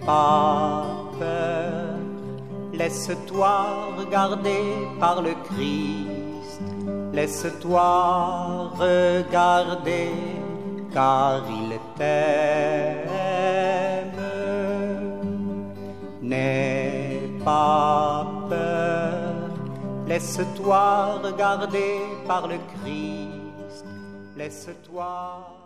pas peur, laisse-toi regarder par le Christ, laisse-toi regarder car il t'aime. N'aie pas peur, laisse-toi regarder par le Christ, laisse-toi